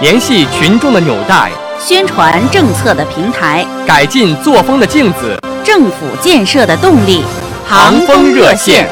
联系群众的纽带， 宣传政策的平台， 改进作风的镜子， 政府建设的动力。 航风热线。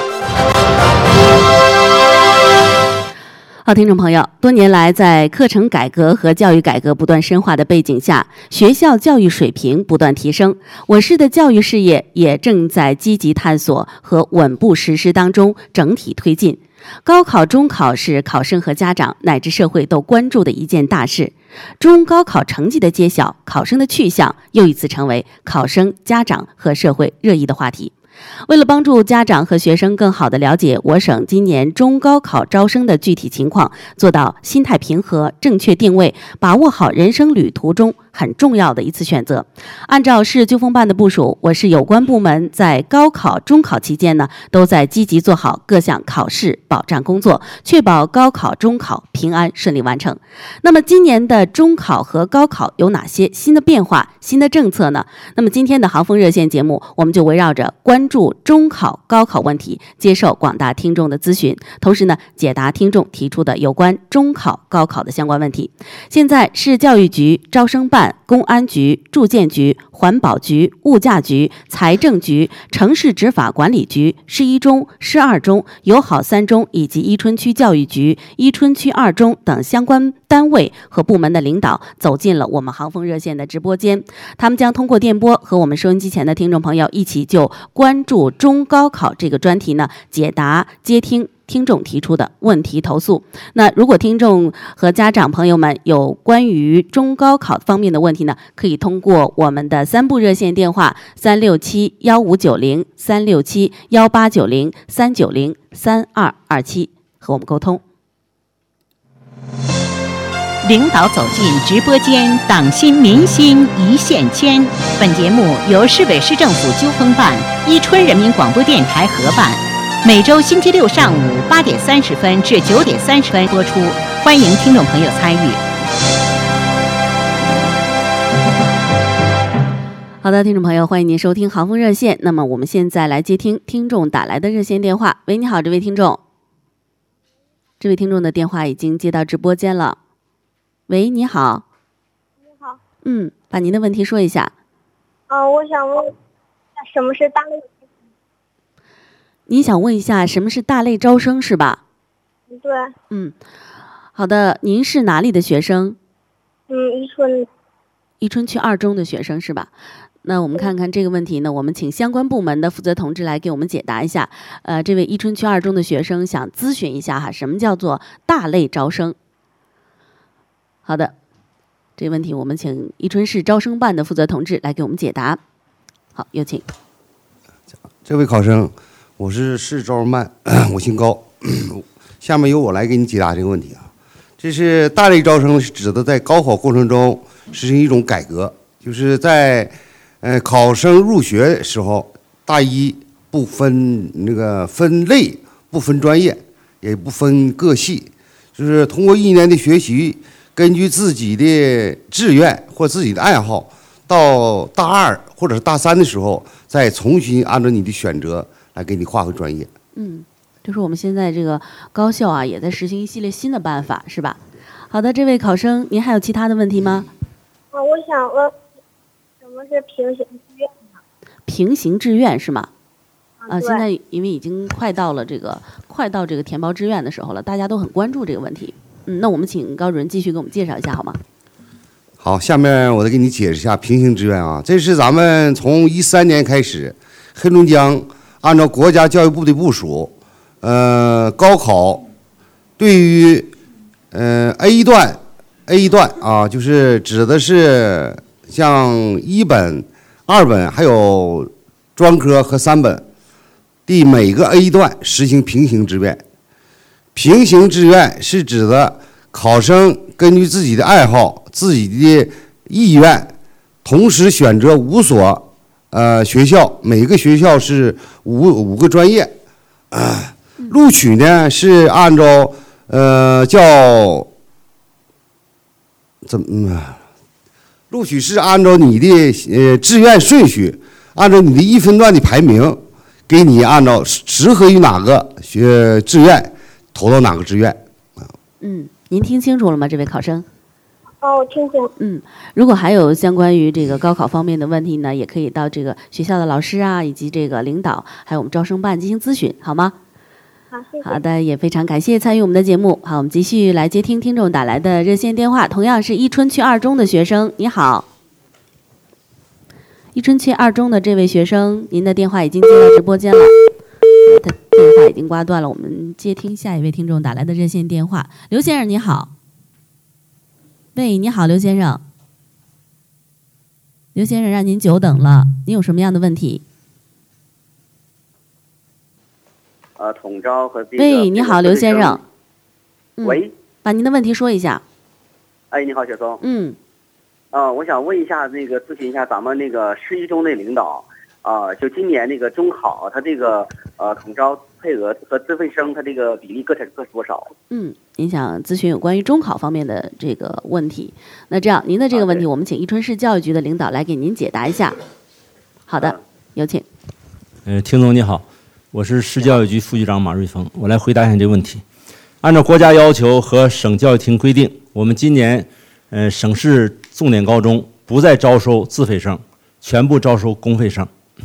好，听众朋友，多年来，在课程改革和教育改革不断深化的背景下，学校教育水平不断提升，我市的教育事业也正在积极探索和稳步实施当中，整体推进。高考、中考是考生和家长乃至社会都关注的一件大事。中高考成绩的揭晓，考生的去向又一次成为考生、家长和社会热议的话题。为了帮助家长和学生更好地了解我省今年中高考招生的具体情况，做到心态平和、正确定位，把握好人生旅途中很重要的一次选择。按照市纠风办的部署，我市有关部门在高考、中考期间呢，都在积极做好各项考试保障工作，确保高考、中考平安顺利完成。那么今年的中考和高考有哪些新的变化、新的政策呢？那么今天的航风热线节目，我们就围绕着关注中考、高考问题，接受广大听众的咨询，同时呢，解答听众提出的有关中考、高考的相关问题。现在市教育局、招生办、公安局、住建局、环保局、物价局、财政局、城市执法管理局、市一中、市二中、友好三中以及伊春区教育局、伊春区二中等相关单位和部门的领导走进了我们航风热线的直播间，他们将通过电波和我们收音机前的听众朋友一起就关注中高考这个专题呢，解答接听听众提出的问题投诉。那如果听众和家长朋友们有关于中高考方面的问题呢，可以通过我们的3部热线电话367-1590、367-1890、390-3227和我们沟通。 领导走进直播间，党心民心一线牵。本节目由市委市政府纠风办、伊春人民广播电台合办，每周星期六上午8点30分至9点30分播出，欢迎听众朋友参与。 好的，听众朋友，欢迎您收听航风热线。那么我们现在来接听听众打来的热线电话。喂，你好，这位听众。这位听众的电话已经接到直播间了。喂，你好。 你好。 把您的问题说一下。 我想问什么是大类？ 你想问一下什么是大类招生是吧？ 对。 好的，您是哪里的学生？伊春区二中的学生是吧？那我们看看这个问题呢，我们请相关部门的负责同志来给我们解答一下。这位伊春区二中的学生想咨询一下什么叫做大类招生？好的，这个问题我们请伊春市招生办的负责同志来给我们解答。好，有请。 这位考生，我是市招生办，我姓高，下面由我来给你解答这个问题啊。这是大类招生，是指的在高考过程中实行一种改革，就是在考生入学的时候，大一不分分类，不分专业，也不分各系，就是通过1年的学习，根据自己的志愿或自己的爱好，到大2或者是大3的时候，再重新按照你的选择来给你划分专业。 就是我们现在这个高校啊，也在实行一系列新的办法，是吧？好的，这位考生，您还有其他的问题吗？ 我想问，什么是平行志愿呢？ 平行志愿是吗？ 对。 现在因为已经快到这个填报志愿的时候了，大家都很关注这个问题。那我们请高主任继续给我们介绍一下好吗？ 好，下面我再给你解释一下平行志愿啊，这是咱们从13年开始，黑龙江按照国家教育部的部署，高考对于A 段啊，就是指的是像1本、2本还有专科和3本的每个 A 段实行平行志愿。平行志愿是指的考生根据自己的爱好、自己的意愿，同时选择5所学校，每个学校是五个专业。录取呢是按照录取是按照你的志愿顺序，按照你的1分段的排名，给你按照适合于哪个志愿投到哪个志愿。 您听清楚了吗，这位考生？ 哦，我听清。 如果还有相关于这个高考方面的问题呢，也可以到这个学校的老师啊，以及这个领导，还有我们招生办进行咨询，好吗？ 好，谢谢。 好的，也非常感谢参与我们的节目。好，我们继续来接听听众打来的热线电话，同样是伊春区2中的学生，你好。伊春区2中的这位学生，您的电话已经接到直播间了，他电话已经挂断了。我们接听下一位听众打来的热线电话，刘先生你好。喂，你好，刘先生。刘先生，让您久等了，您有什么样的问题？ 统招和这个。 喂，你好，刘先生。 喂。 把您的问题说一下。 哎，你好，小松。我想问一下，咨询一下咱们市一中的领导，就今年中考，他这个统招配额和自费生，他这个比例各是多少？ 您想咨询有关于中考方面的这个问题，那这样您的这个问题，我们请伊春市教育局的领导来给您解答一下。好的，有请。 听总你好，我是市教育局副局长马瑞峰，我来回答一下这个问题。按照国家要求和省教育厅规定，我们今年省市重点高中不再招收自费生，全部招收公费生。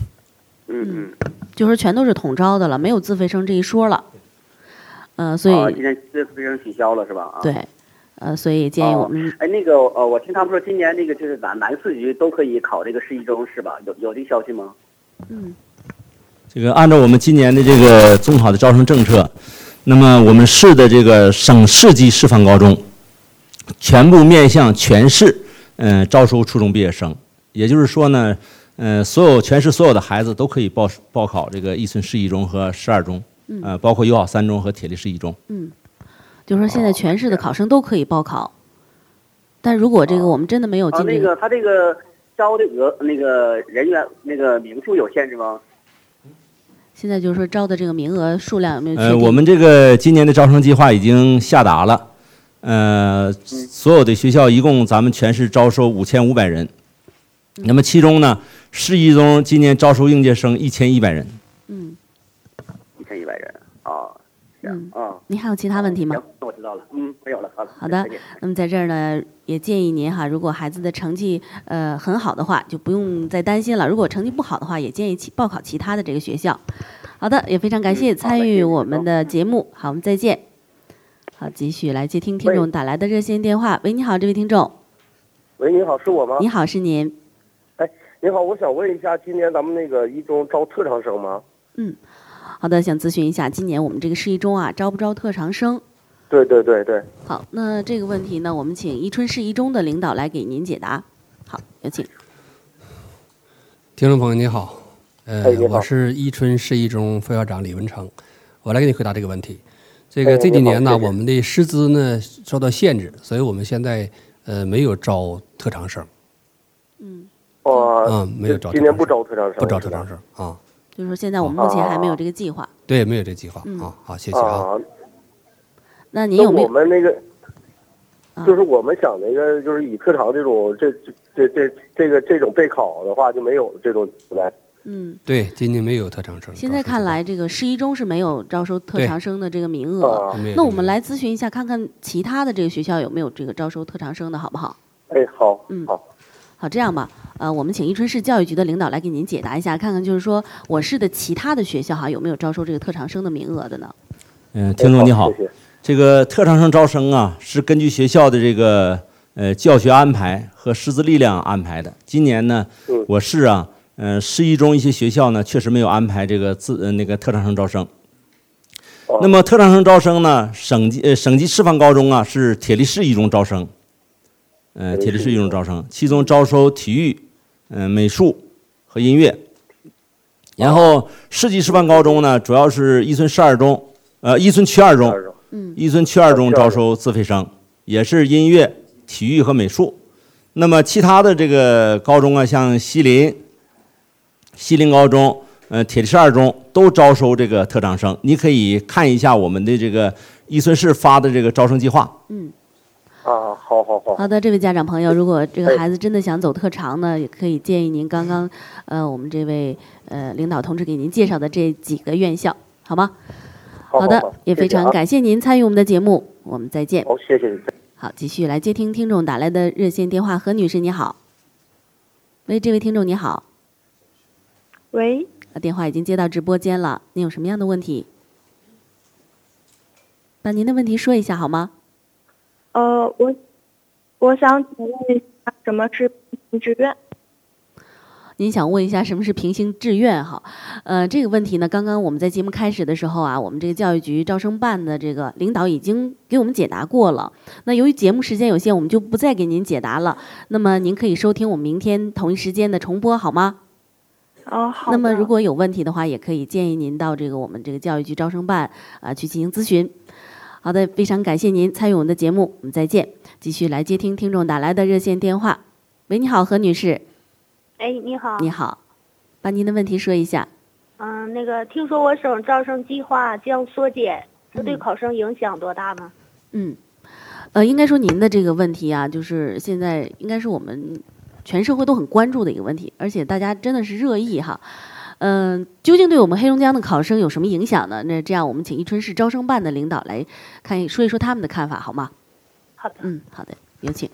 就是全都是统招的了，没有自费生这一说了。所以今天自费生取消了是吧？ 对，所以建议我们。 我听他们说今年就是南4局都可以考这个市一中是吧？有这个消息吗？ 这个按照我们今年的这个中考的招生政策，那么我们市的这个省市级示范高中，全部面向全市招收初中毕业生，也就是说呢，全市所有的孩子都可以报考这个伊春市一中和市2中，包括友好3中和铁力市一中。 就是说现在全市的考生都可以报考，但如果这个我们真的没有进他这个招的人员名数有限制吗？ 现在就是说招的这个名额数量有没有确定？ 我们这个今年的招生计划已经下达了，所有的学校一共咱们全市招收5500人，那么其中呢，市一中今年招收应届生1100人。 1100人您还有其他问题吗？ 我知道了，没有了。 好的，那么在这儿呢，也建议您如果孩子的成绩很好的话，就不用再担心了；如果成绩不好的话，也建议报考其他的这个学校。好的，也非常感谢参与我们的节目。好，我们再见。好，继续来接听听众打来的热线电话。喂，你好，这位听众。 喂，你好，是我吗？ 你好，是您。 哎，您好，我想问一下，今年咱们一中招特长生吗？ 好的，想咨询一下，今年我们这个市一中招不招特长生？ 对。 好，那这个问题呢，我们请伊春市一中的领导来给您解答。好，有请。 听众朋友你好，我是伊春市一中副校长李文成，我来给你回答这个问题。这几年呢，我们的师资呢受到限制，所以我们现在没有招特长生。没有招。 今年不招特长生。 不招特长生啊。 就是说现在我们目前还没有这个计划。 对，没有这个计划好，谢谢啊。 那您有没有？ 我们就是我们想就是以特长这种这种备考的话，就没有这种来。 对，今年没有特长生。 现在看来，这个市一中是没有招收特长生的这个名额。那我们来咨询一下，看看其他的这个学校有没有这个招收特长生的，好不好？ 好。 好，这样吧，我们请伊春市教育局的领导来给您解答一下，看看就是说我市的其他的学校有没有招收这个特长生的名额的呢？ 听众你好，谢谢。这个特长生招生是根据学校的这个教学安排和师资力量安排的。今年呢，我市市一中一些学校呢确实没有安排这个特长生招生。那么特长生招生呢，省级示范高中是铁力市一中招生。铁力市一中招生，其中招收体育、美术和音乐。然后市级示范高中呢，主要是伊春区2中，伊春区2中招收自费生，也是音乐、体育和美术。那么其他的这个高中像西林高中、铁力市2中都招收这个特长生。你可以看一下我们的这个伊春市发的这个招生计划。 好的，这位家长朋友，如果这个孩子真的想走特长呢，也可以建议您刚刚我们这位领导同志给您介绍的这几个院校，好吗？好的，也非常感谢您参与我们的节目，我们再见。 好，谢谢您。 好。 好，继续来接听听众打来的热线电话。何女士，你好。喂，这位听众你好。 喂。 电话已经接到直播间了，您有什么样的问题？把您的问题说一下好吗？ 我想请问一下，什么是平行志愿？ 您想问一下什么是平行志愿哈？这个问题呢，刚刚我们在节目开始的时候啊，我们这个教育局招生办的这个领导已经给我们解答过了。那由于节目时间有限，我们就不再给您解答了。那么您可以收听我们明天同一时间的重播，好吗？ 好。 那么如果有问题的话，也可以建议您到我们这个教育局招生办去进行咨询。好的，非常感谢您参与我们的节目，我们再见。继续来接听听众打来的热线电话。喂，你好，何女士。 哎，你好。 你好，把您的问题说一下。 听说我省招生计划将缩减，这对考生影响多大呢？ 应该说您的这个问题啊，就是现在应该是我们全社会都很关注的一个问题，而且大家真的是热议哈。究竟对我们黑龙江的考生有什么影响呢？那这样我们请伊春市招生办的领导来说一说他们的看法，好吗？ 好的。 好的，有请。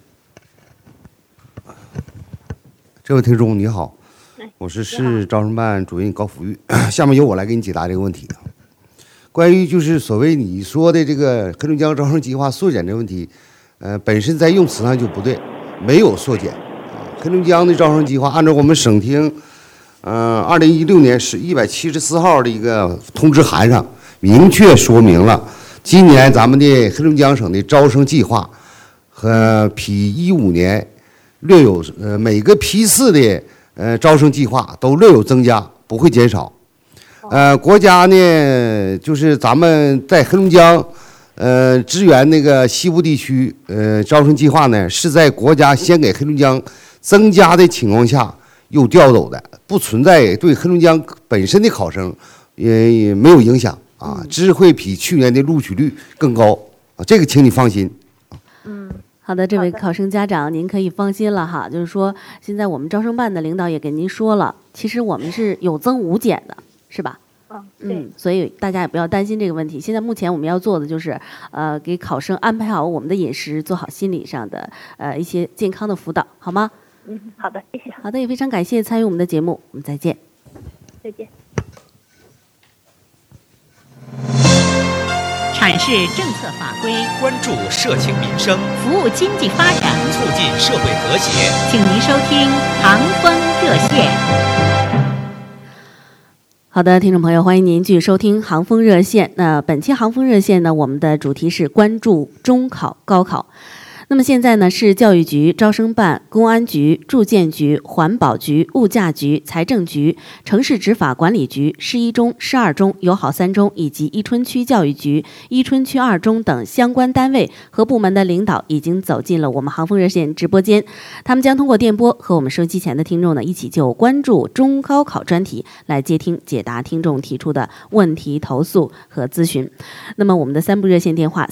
这位听众你好，我是市招生办主任高福玉，下面由我来给你解答这个问题。关于就是所谓你说的这个黑龙江招生计划缩减这个问题，本身在用词上就不对，没有缩减。黑龙江的招生计划按照我们省厅2016年174号的一个通知函上明确说明了，今年咱们的黑龙江省的招生计划和比15年略有每个批次的招生计划都略有增加，不会减少。国家呢就是咱们在黑龙江支援那个西部地区招生计划呢，是在国家先给黑龙江增加的情况下又调走的，不存在对黑龙江本身的考生也没有影响啊，只会比去年的录取率更高啊，这个请你放心。 好的，这位考生家长，您可以放心了哈。就是说，现在我们招生办的领导也跟您说了，其实我们是有增无减的，是吧？ 对。 所以大家也不要担心这个问题。现在目前我们要做的就是，给考生安排好我们的饮食，做好心理上的一些健康的辅导，好吗？ 好的，谢谢。 好的，也非常感谢参与我们的节目，我们再见。 再见。 阐释政策法规， 关注社情民生， 服务经济发展， 促进社会和谐。 请您收听航风热线。 好的，听众朋友，欢迎您继续收听航风热线。那本期航风热线呢，我们的主题是关注中考、高考。那么现在呢，市教育局、招生办、公安局、住建局、环保局、物价局、财政局、城市执法管理局、市一中、市二中、友好三中以及伊春区教育局、伊春区二中等相关单位和部门的领导已经走进了我们航风热线直播间，他们将通过电波和我们收音机前的听众呢，一起就关注中高考专题来接听解答听众提出的问题、投诉和咨询。那么我们的3部热线电话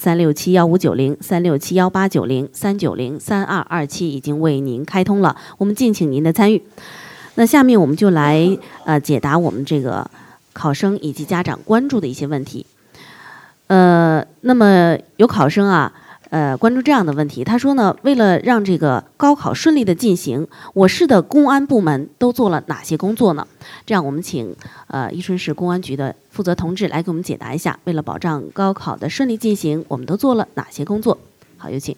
3671590、3671890、3903227已经为您开通了，我们敬请您的参与。那下面我们就来解答我们这个考生以及家长关注的一些问题。那么有考生啊，关注这样的问题，他说呢，为了让这个高考顺利的进行，我市的公安部门都做了哪些工作呢？这样我们请伊春市公安局的负责同志来给我们解答一下，为了保障高考的顺利进行，我们都做了哪些工作？好，有请。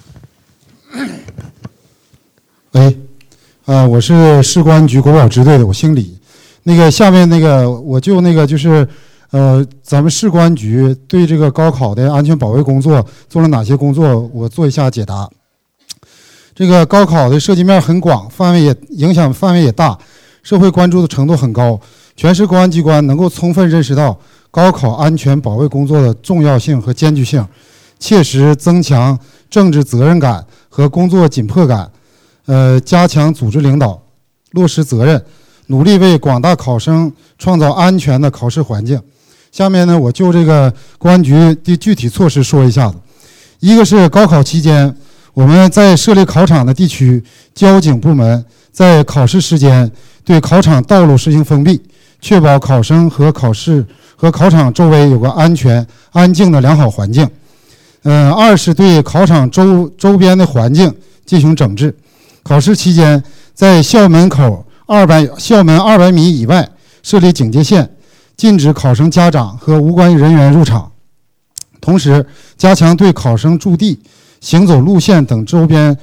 喂，我是市公安局国保支队的，我姓李。下面我就就是咱们市公安局对这个高考的安全保卫工作做了哪些工作，我做一下解答。这个高考的涉及面很广，影响范围也大，社会关注的程度很高。全市公安机关能够充分认识到高考安全保卫工作的重要性和艰巨性，切实增强政治责任感和工作紧迫感，加强组织领导，落实责任，努力为广大考生创造安全的考试环境。下面呢，我就这个公安局的具体措施说一下子。一个是高考期间，我们在设立考场的地区，交警部门在考试时间对考场道路实行封闭，确保考生和考场周围有个安全、安静的良好环境。 二是对考场周边的环境进行整治。考试期间，在校门200米以外设立警戒线，禁止考生家长和无关人员入场。同时，加强对考生驻地、行走路线等周边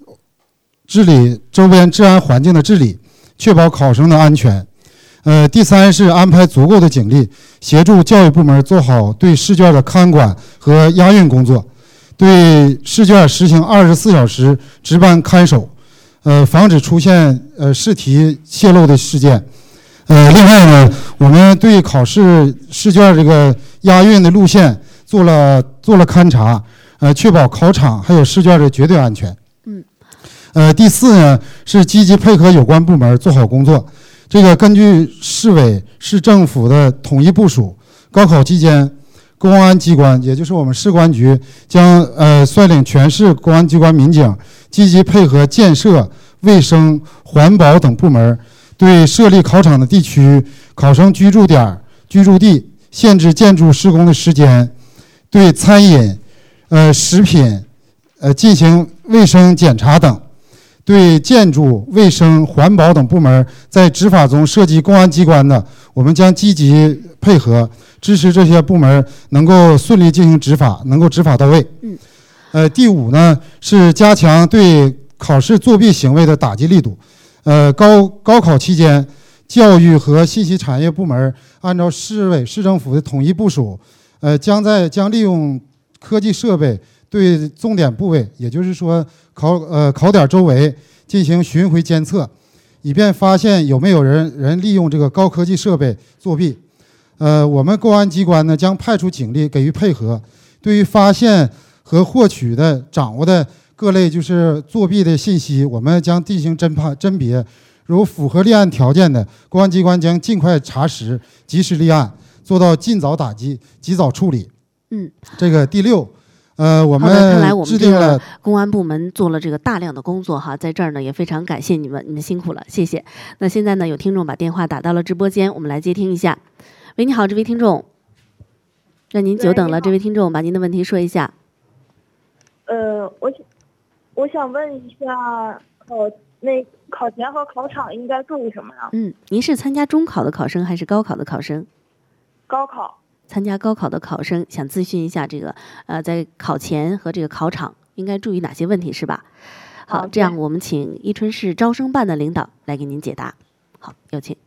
治安环境的治理，确保考生的安全。第三是安排足够的警力，协助教育部门做好对试卷的看管和押运工作，对试卷实行24小时值班看守，防止出现试题泄露的事件。另外呢，我们对考试试卷这个押运的路线做了勘察，确保考场还有试卷的绝对安全。第四呢是积极配合有关部门做好工作。这个根据市委市政府的统一部署，高考期间，公安机关也就是我们市公安局将率领全市公安机关民警积极配合建设、卫生、环保等部门，对设立考场的地区、考生居住点、居住地限制建筑施工的时间，对餐饮、食品进行卫生检查等。对建筑、卫生、环保等部门在执法中涉及公安机关的，我们将积极配合，支持这些部门能够顺利进行执法，能够执法到位。第五呢是加强对考试作弊行为的打击力度。高考期间，教育和信息产业部门按照市委市政府的统一部署，将利用科技设备对重点部位，也就是说考点周围进行巡回监测，以便发现有没有人利用这个高科技设备作弊。我们公安机关呢将派出警力给予配合，对于发现和获取的掌握的各类就是作弊的信息，我们将进行甄别，如符合立案条件的，公安机关将尽快查实，及时立案，做到尽早打击、及早处理。这个第六。我们看来我们这个公安部门做了这个大量的工作哈，在这儿呢也非常感谢你们辛苦了，谢谢。那现在呢有听众把电话打到了直播间，我们来接听一下。喂，你好，这位听众，让您久等了，这位听众把您的问题说一下。 我想问一下，考前和考场应该注意什么呀？ 您是参加中考的考生还是高考的考生？ 高考。 参加高考的考生想咨询一下这个在考前和这个考场应该注意哪些问题是吧？好，这样我们请伊春市招生办的领导来给您解答。好，有请。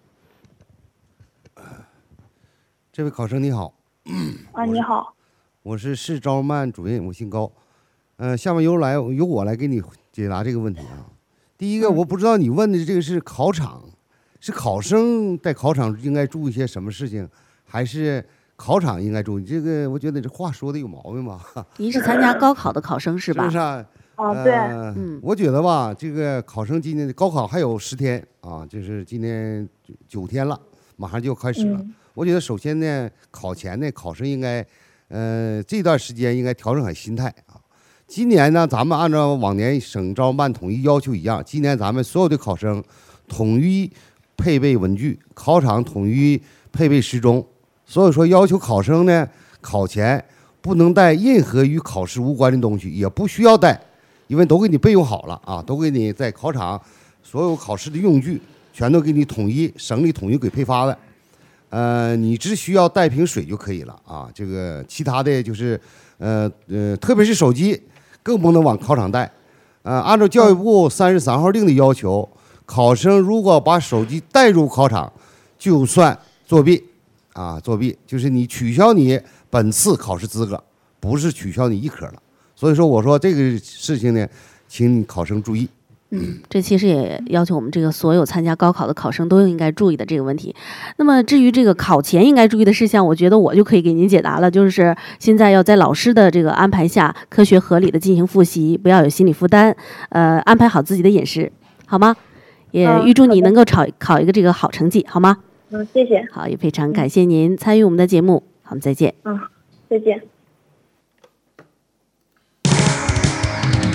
这位考生你好。 你好。 我是市招生办主任，我姓高。下面由我来给你解答这个问题啊。第一个，我不知道你问的这个是考场，是考生在考场应该注意些什么事情？还是考场应该注意？这个我觉得这话说的有毛病吧？ 您是参加高考的考生是吧？ 是不是啊？ 对。 我觉得吧，这个考生今年的高考还有10天啊，就是今年9天了，马上就要开始了。我觉得首先呢，考前呢，考生应该，这段时间应该调整好心态啊。今年呢，咱们按照往年省招生办统一要求一样，今年咱们所有的考生统一配备文具，考场统一配备时钟。所以说，要求考生呢，考前不能带任何与考试无关的东西，也不需要带，因为都给你备用好了啊，都给你在考场所有考试的用具全都给你省里统一给配发的。你只需要带瓶水就可以了啊。这个其他的就是特别是手机更不能往考场带。按照教育部33号令的要求，考生如果把手机带入考场，就算作弊。作弊就是你取消你本次考试资格，不是取消你一科了。所以说，我说这个事情呢，请考生注意。 这其实也要求我们这个所有参加高考的考生都应该注意的这个问题。那么至于这个考前应该注意的事项，我觉得我就可以给您解答了，就是现在要在老师的这个安排下，科学合理的进行复习，不要有心理负担，安排好自己的饮食，好吗？也预祝你能够考一个这个好成绩，好吗？ 谢谢。 好，也非常感谢您参与我们的节目。好，我们再见。 再见。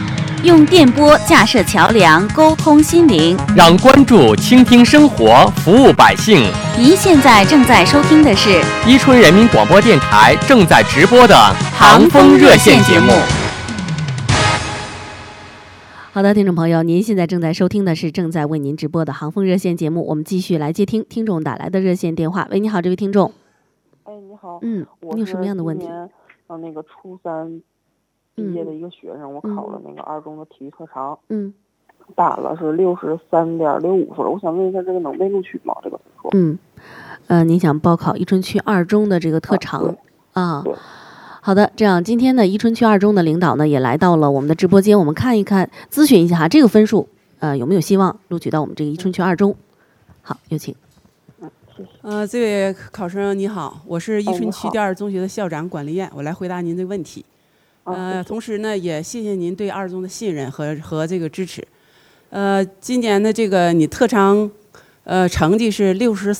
用电波架设桥梁，沟通心灵， 让关注倾听生活，服务百姓。 您现在正在收听的是伊春人民广播电台正在直播的航风热线节目。 好的，听众朋友，您现在正在收听的是正在为您直播的航风热线节目。我们继续来接听听众打来的热线电话。喂，你好，这位听众。 哎，你好。 你有什么样的问题？ 那个初三毕业的一个学生，我考了那个二中的体育特长，打了是63.65分，我想问一下，这个能被录取吗？这个分数？ 您想报考伊春区二中的这个特长啊？好的，这样今天呢，伊春区二中的领导呢也来到了我们的直播间，我们看一看，咨询一下哈，这个分数有没有希望录取到我们这个伊春区二中？好，有请。 这位考生你好，我是伊春区第二中学的校长管丽燕，我来回答您的问题。同时呢，也谢谢您对二中的信任和这个支持。今年的这个你特长成绩是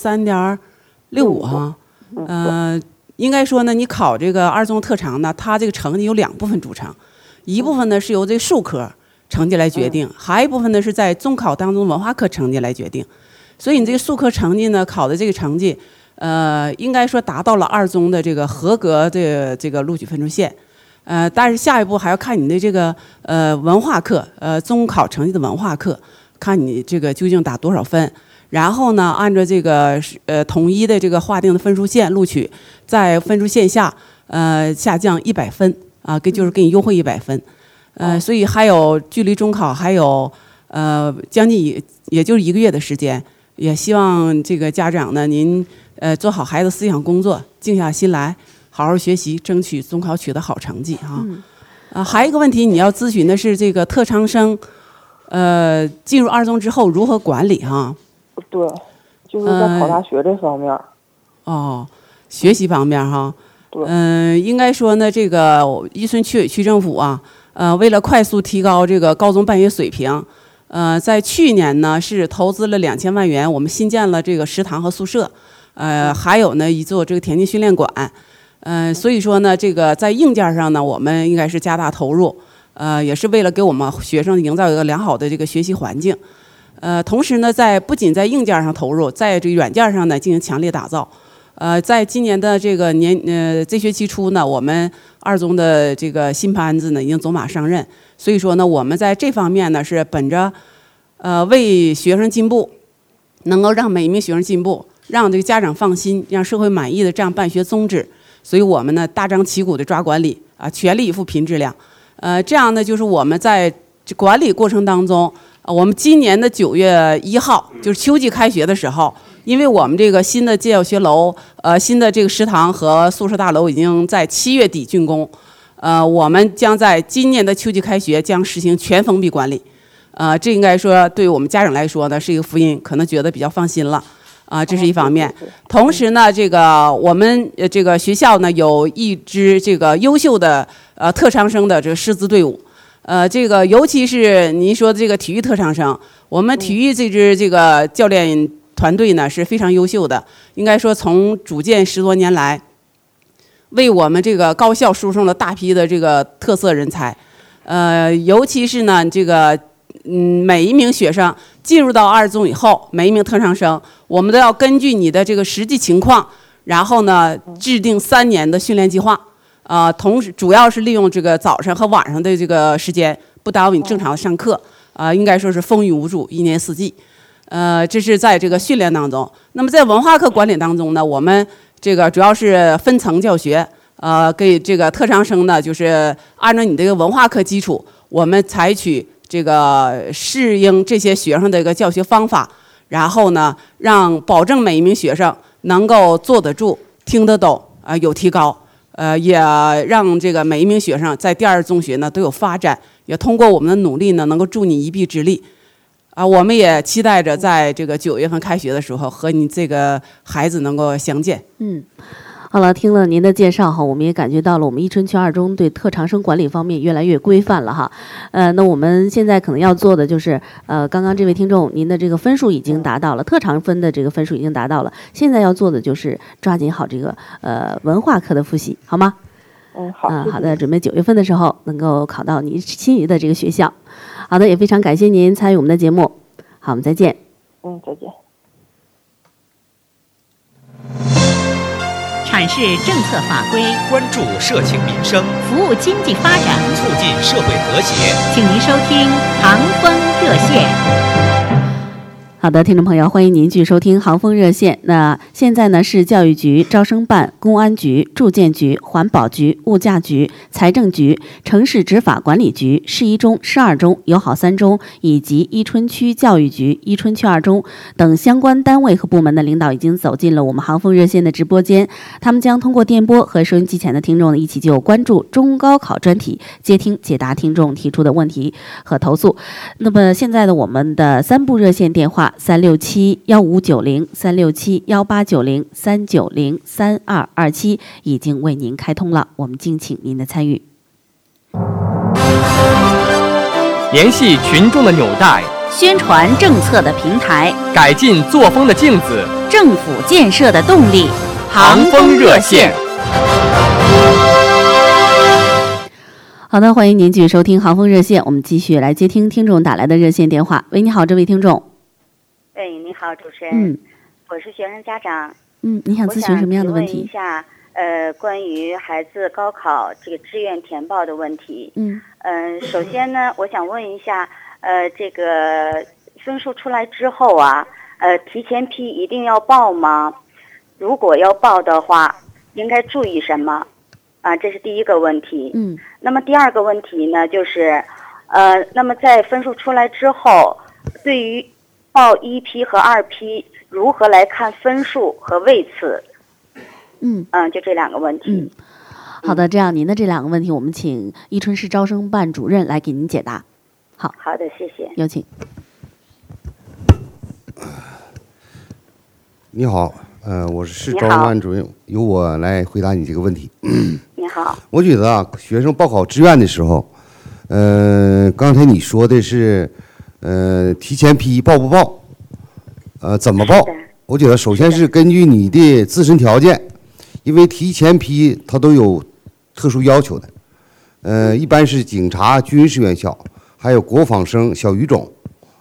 63.65哈，应该说呢，你考这个二中特长呢，它这个成绩有2部分组成，一部分呢是由这数科成绩来决定，还有一部分呢是在中考当中文化课成绩来决定。所以你这个数科成绩呢，考的这个成绩，应该说达到了二中的这个合格的这个录取分数线。但是下一步还要看你的这个文化课，中考成绩的文化课，看你这个究竟打多少分。然后呢，按照这个统一的这个划定的分数线录取，在分数线下下降100分啊，就是给你优惠100分。所以还有距离中考还有将近也就是1个月的时间，也希望这个家长呢，您做好孩子思想工作，静下心来，好好学习，争取中考取得好成绩哈。还有一个问题，你要咨询的是这个特长生，进入二中之后如何管理哈？ 对，就是在考大学这方面。 学习方面哈。对。应该说呢，这个伊春区委区政府啊，为了快速提高这个高中办学水平，在去年呢是投资了2000万元，我们新建了这个食堂和宿舍，还有呢一座这个田径训练馆。所以说呢，这个在硬件上呢，我们应该是加大投入，也是为了给我们学生营造一个良好的这个学习环境。同时呢，不仅在硬件上投入，在这个软件上呢进行强烈打造。在今年的这个这学期初呢，我们二中的这个新班子呢已经走马上任，所以说呢，我们在这方面呢是本着为学生进步，能够让每一名学生进步，让这个家长放心，让社会满意的这样办学宗旨。所以我们呢大张旗鼓的抓管理啊，全力以赴拼质量。这样呢就是我们在管理过程当中，我们今年的9月1号就是秋季开学的时候，因为我们这个新的教学楼，新的这个食堂和宿舍大楼已经在7月底竣工，我们将在今年的秋季开学将实行全封闭管理。这应该说对我们家长来说呢是一个福音，可能觉得比较放心了。这是一方面。同时呢，这个我们这个学校呢有一支这个优秀的特长生的这个师资队伍。这个尤其是您说的这个体育特长生，我们体育这支这个教练团队呢是非常优秀的，应该说从组建10多年来，为我们这个高校输送了大批的这个特色人才。尤其是呢这个每一名学生进入到二中以后，每一名特长生，我们都要根据你的这个实际情况，然后呢制定3年的训练计划。同时主要是利用这个早上和晚上的这个时间，不耽误你正常的上课。应该说是风雨无阻，1年4季。这是在这个训练当中。那么在文化课管理当中呢，我们这个主要是分层教学。给这个特长生呢，就是按照你这个文化课基础，我们采取这个适应这些学生的一个教学方法，然后呢，保证每一名学生能够坐得住、听得懂，有提高。也让这个每一名学生在第二中学呢都有发展，也通过我们的努力呢，能够助你一臂之力。我们也期待着在这个9月份开学的时候和你这个孩子能够相见。 好了，听了您的介绍哈，我们也感觉到了我们伊春区二中对特长生管理方面越来越规范了哈。那我们现在可能要做的就是，刚刚这位听众您的这个分数已经达到了，特长分的这个分数已经达到了，现在要做的就是抓紧好这个文化课的复习，好吗？ 好。 好的，准备9月份的时候能够考到你心仪的这个学校。好的，也非常感谢您参与我们的节目。好，我们再见。 再见。 阐释政策法规， 关注社情民生， 服务经济发展， 促进社会和谐。 请您收听航风热线。 好的，听众朋友，欢迎您继续收听航风热线。那现在呢是教育局、招生办、公安局、住建局、环保局、物价局、财政局、城市执法管理局、市一中、市二中、友好3中以及伊春区教育局、伊春区2中等相关单位和部门的领导已经走进了我们航风热线的直播间，他们将通过电波和收音机前的听众一起就关注中高考专题接听解答听众提出的问题和投诉。那么现在的我们的3部热线电话367-1590、367-1890、390-3227已经为您开通了，我们敬请您的参与。 联系群众的纽带， 宣传政策的平台， 改进作风的镜子， 政府建设的动力。 航风热线。 好的，欢迎您继续收听航风热线，我们继续来接听听众打来的热线电话。喂，你好，这位听众。 你好，主持人。我是学生家长。 你想咨询什么样的问题？ 我想问一下，关于孩子高考这个志愿填报的问题。首先呢，我想问一下，这个分数出来之后啊，提前批一定要报吗？如果要报的话，应该注意什么？这是第一个问题。那么第二个问题呢，就是，那么在分数出来之后，对于报1批和2批如何来看分数和位次？就这2个问题。 好的，这样您的这2个问题，我们请伊春市招生办主任来给您解答。好的，谢谢。 有请。 你好，我是市招生办主任，由我来回答你这个问题。 你好。 我觉得啊，学生报考志愿的时候，刚才你说的是。提前批报不报？怎么报？我觉得首先是根据你的自身条件，因为提前批它都有特殊要求的。一般是警察、军事院校，还有国防生、小语种，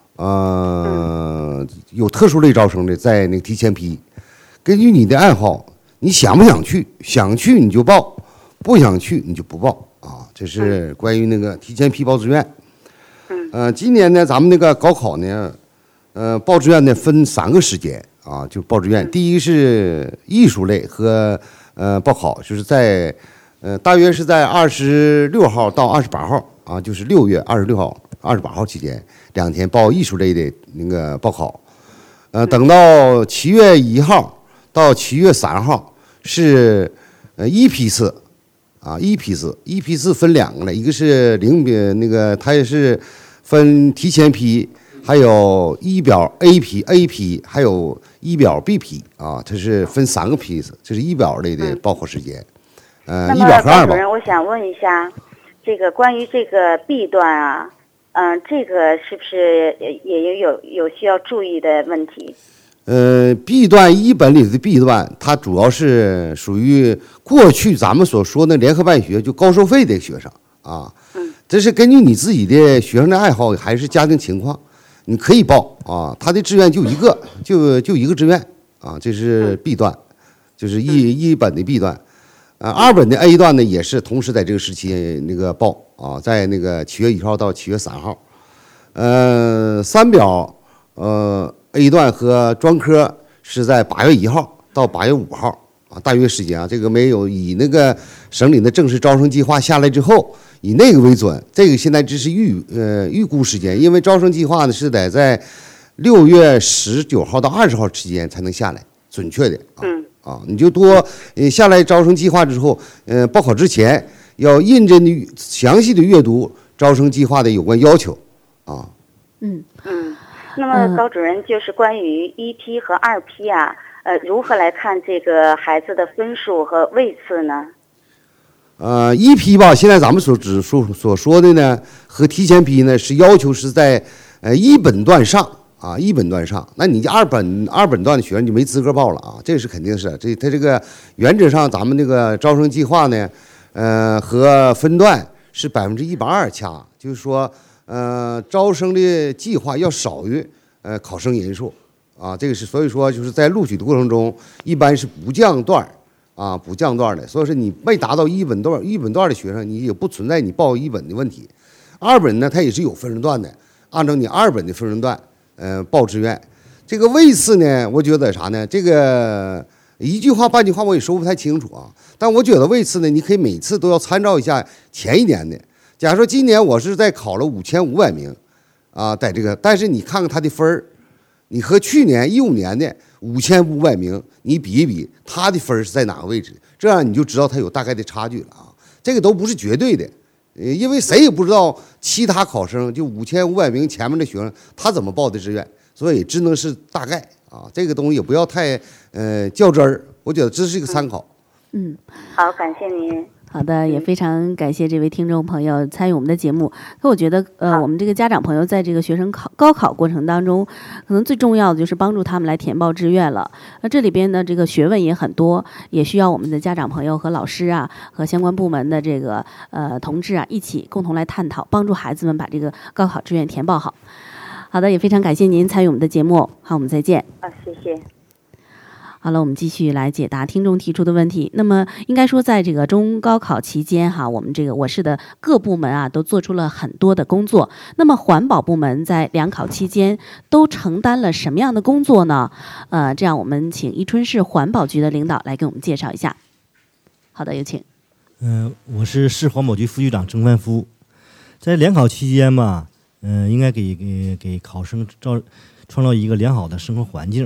有特殊类招生的，在那个提前批。根据你的爱好，你想不想去？想去你就报，不想去你就不报啊。这是关于那个提前批报志愿。今年呢，咱们那个高考呢，报志愿呢分3个时间啊，就报志愿。第一个是艺术类和报考，就是在大约是在26号到28号啊，就是6月26号、28号期间2天报艺术类的那个报考。等到7月1号到7月3号是1批次啊，1批次分2个了，一个是那个它也是。分提前批，还有一表 A 批，还有一表 B 批啊，这是分3个批次，这是一表类的报考时间。 那么 1表和2表。 主任，我想问一下，这个关于这个 B 段啊，这个是不是也有需要注意的问题 ？B 段一本里的 B 段，它主要是属于过去咱们所说的联合办学就高收费的学生啊。这是根据你自己的学生的爱好还是家庭情况，你可以报啊。他的志愿就一个，就一个志愿啊。这是 B 段，就是一本的 B 段。2本的 A 段呢，也是同时在这个时期那个报啊，在那个7月1号到7月3号。3表A 段和专科是在8月1号到8月5号啊，大约时间啊，这个没有以那个省里的正式招生计划下来之后。以那个为准，这个现在只是预估时间，因为招生计划呢是得在6月19号到20号之间才能下来，准确的你就多下来招生计划之后，报考之前要认真的详细的阅读招生计划的有关要求啊。 那么高主任，就是关于1批和2批啊，如何来看这个孩子的分数和位次呢 ？1批吧，现在咱们所说的呢，和提前批呢是要求是在1本段上啊，1本段上。那你2本段的学生就没资格报了啊，这是肯定是。他这个原则上，咱们这个招生计划呢和分段是120%掐，就是说招生的计划要少于考生人数啊，这个是所以说就是在录取的过程中一般是不降段啊，不降段的，所以说你没达到一本段的学生，你也不存在你报一本的问题。二本呢，它也是有分数段的，按照你二本的分数段报志愿。这个位次呢，我觉得啥呢？这个一句话半句话我也说不太清楚啊，但我觉得位次呢，你可以每次都要参照一下前一年的。假如说今年我是在考了5500名啊，在这个，但是你看看他的分儿，你和去年15年的5500名你比一比，他的分儿是在哪个位置，这样你就知道他有大概的差距了啊。这个都不是绝对的，因为谁也不知道其他考生就5500名前面的学生他怎么报的志愿，所以只能是大概啊，这个东西也不要太较真儿，我觉得这是一个参考。 好，感谢您。 好的，也非常感谢这位听众朋友参与我们的节目。可我觉得，我们这个家长朋友在这个学生高考过程当中，可能最重要的就是帮助他们来填报志愿了。那这里边呢，这个学问也很多，也需要我们的家长朋友和老师啊，和相关部门的这个同志啊，一起共同来探讨，帮助孩子们把这个高考志愿填报好。好的，也非常感谢您参与我们的节目。好，我们再见。 谢谢。 好了，我们继续来解答听众提出的问题。那么，应该说，在这个中高考期间，哈，我们这个我市的各部门啊，都做出了很多的工作。那么，环保部门在联考期间都承担了什么样的工作呢？这样我们请伊春市环保局的领导来给我们介绍一下。好的，有请。 我是市环保局副局长郑万夫。在联考期间吧，应该给考生创造一个良好的生活环境。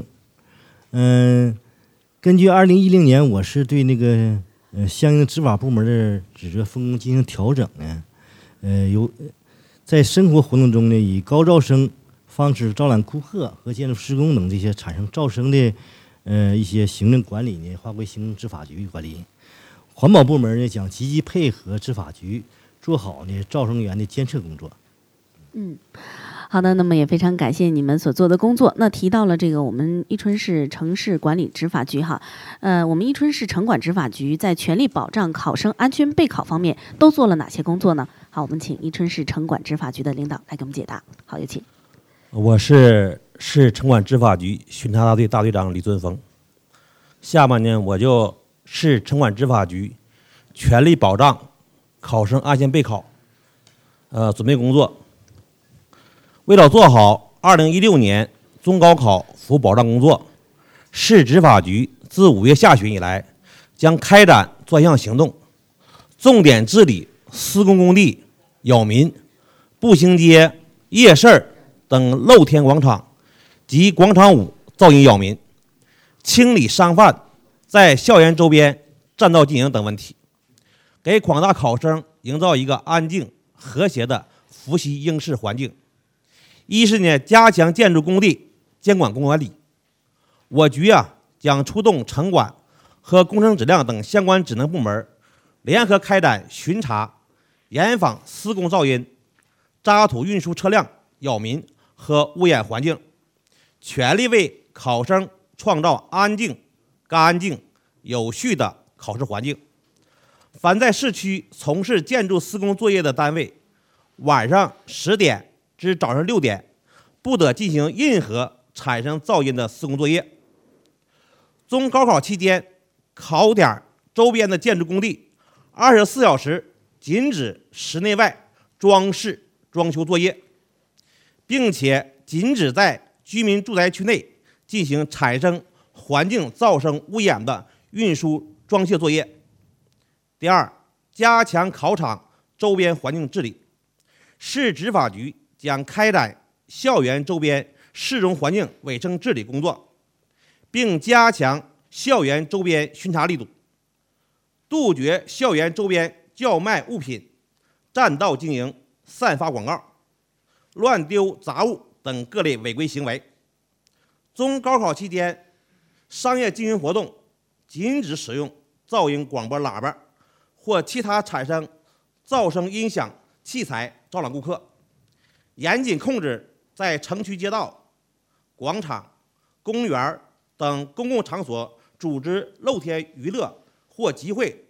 根据2010年我市对那个相应执法部门的职责分工进行调整呢，有在生活活动中呢，以高招生方式招揽顾客和建筑施工等这些产生招生的一些行政管理呢，划归行政执法局管理。环保部门呢，将积极配合执法局，做好呢招生员的监测工作。 好的，那么也非常感谢你们所做的工作。那提到了这个我们伊春市城市管理执法局哈，我们伊春市城管执法局在全力保障考生安全备考方面都做了哪些工作呢？好，我们请伊春市城管执法局的领导来给我们解答。好，有请。 我是市城管执法局巡查大队大队长李尊峰。下半年我就市城管执法局全力保障考生安全备考，准备工作。为了做好2016年中高考服务保障工作，市执法局自5月下旬以来，将开展专项行动，重点治理施工工地、扰民、步行街、夜市等露天广场及广场舞噪音扰民，清理商贩在校园周边占道经营等问题，给广大考生营造一个安静和谐的复习应试环境。一是呢，加强建筑工地监管管理，我局将出动城管和工程质量等相关职能部门，联合开展巡查，严防施工噪音、渣土运输车辆扰民和污染环境，全力为考生创造安静、干净、有序的考试环境。凡在市区从事建筑施工作业的单位，晚上10点至早上6点，不得进行任何产生噪音的施工作业。中高考期间，考点周边的建筑工地24小时禁止室内外装饰装修作业，并且禁止在居民住宅区内进行产生环境噪声污染的运输装卸作业。第二，加强考场周边环境治理，市执法局将开展校园周边市容环境卫生治理工作，并加强校园周边巡查力度，杜绝校园周边叫卖物品、占道经营、散发广告、乱丢杂物等各类违规行为。中高考期间，商业经营活动禁止使用噪音广播喇叭或其他产生噪声音响器材招揽顾客，严谨控制在城区街道、广场、公园等公共场所组织露天娱乐或集会、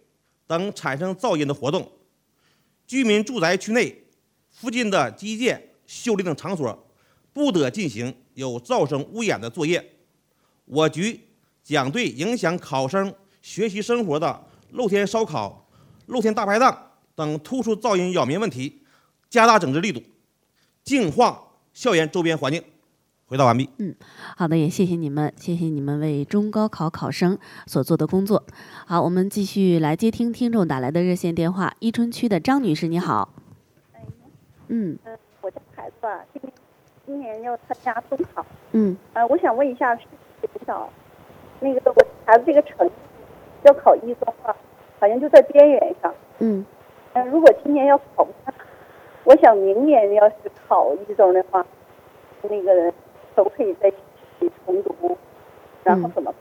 等产生噪音的活动。居民住宅区内附近的基建、修理等场所不得进行有噪声污染的作业。我局将对影响考生学习生活的露天烧烤、露天大排档等突出噪音扰民问题加大整治力度，净化校园周边环境。回答完毕。 好的，也谢谢你们为中高考考生所做的工作。好，我们继续来接听听众打来的热线电话。伊春区的张女士，你好。 我家孩子吧，今年要参加中考。我想问一下，领导，那个我孩子这个成绩要考一中啊，好像就在边缘上。如果今年要考不上，我想明年要是考一中的话，那个可不可以再重读，然后怎么？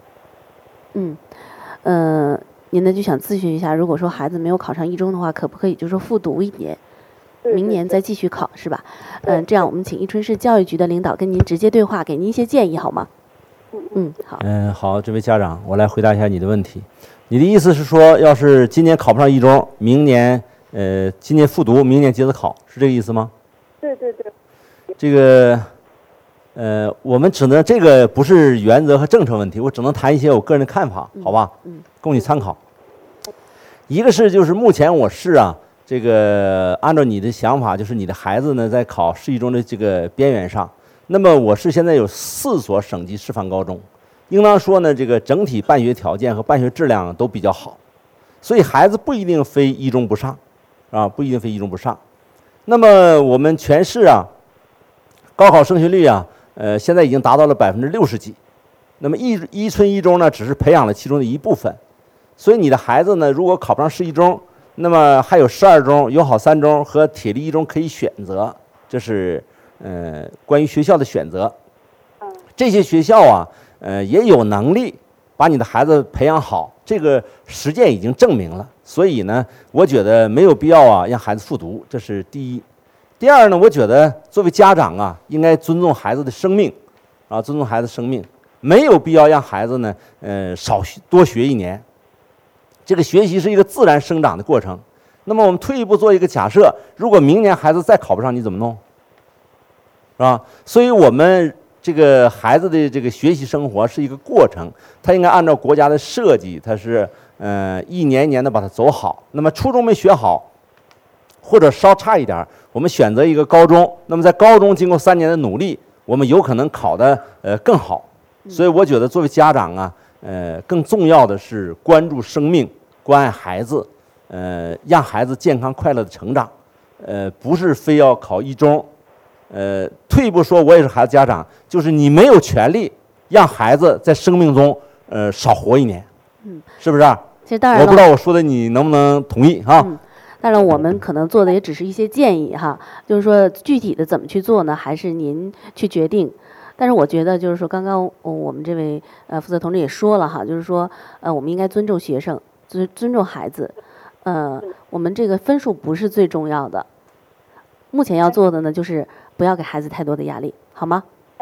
您呢就想咨询一下，如果说孩子没有考上一中的话，可不可以就是说复读一年，明年再继续考，是吧？这样我们请伊春市教育局的领导跟您直接对话，给您一些建议，好吗？好。 好，这位家长，我来回答一下你的问题。你的意思是说，要是今年考不上一中，明年今年复读，明年接着考，是这个意思吗？ 对。 这个我们只能，这个不是原则和政策问题，我只能谈一些我个人的看法，好吧？供你参考。一个是就是目前我市啊，这个按照你的想法，就是你的孩子呢在考市一中的这个边缘上，那么我市现在有4所省级示范高中，应当说呢，这个整体办学条件和办学质量都比较好，所以孩子不一定非一中不上，不一定非一中不上。那么我们全市啊，高考升学率啊，现在已经达到了60%几。那么伊春一中呢，只是培养了其中的一部分，所以你的孩子呢，如果考不上市一中，那么还有12中、友好3中和铁力一中可以选择，这是关于学校的选择。这些学校啊，也有能力把你的孩子培养好，这个实践已经证明了。所以呢，我觉得没有必要啊让孩子复读，这是第一。第二呢，我觉得作为家长啊，应该尊重孩子的生命，尊重孩子生命，没有必要让孩子呢，多学一年。这个学习是一个自然生长的过程。那么我们退一步做一个假设，如果明年孩子再考不上，你怎么弄？是吧？所以我们这个孩子的这个学习生活是一个过程，他应该按照国家的设计，他是一年一年的把它走好。那么初中没学好，或者稍差一点，我们选择一个高中，那么在高中经过3年的努力，我们有可能考得更好。所以我觉得作为家长啊，更重要的是关注生命，关爱孩子，让孩子健康快乐的成长，不是非要考一中。退一步说，我也是孩子家长，就是你没有权利让孩子在生命中少活一年，是不是？ 其实当然， 我不知道我说的你能不能同意哈？ 当然，我们可能做的也只是一些建议哈，就是说具体的怎么去做呢，还是您去决定。但是我觉得，就是说刚刚我们这位负责同志也说了哈，就是说我们应该尊重学生，尊重孩子，我们这个分数不是最重要的。目前要做的呢，就是不要给孩子太多的压力，好吗？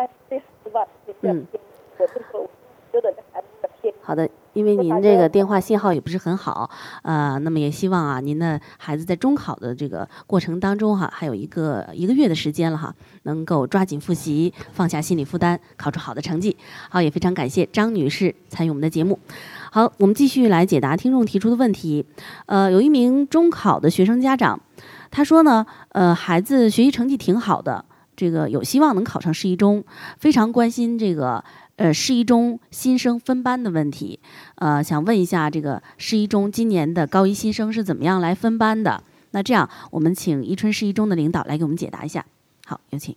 好的，因为您这个电话信号也不是很好，那么也希望啊，您的孩子在中考的这个过程当中哈，还有一个月的时间了哈，能够抓紧复习，放下心理负担，考出好的成绩。好，也非常感谢张女士参与我们的节目。好，我们继续来解答听众提出的问题。有一名中考的学生家长，他说呢，孩子学习成绩挺好的，这个有希望能考上市一中，非常关心这个市一中新生分班的问题，想问一下这个市一中今年的高一新生是怎么样来分班的？那这样，我们请伊春市一中的领导来给我们解答一下。好，有请。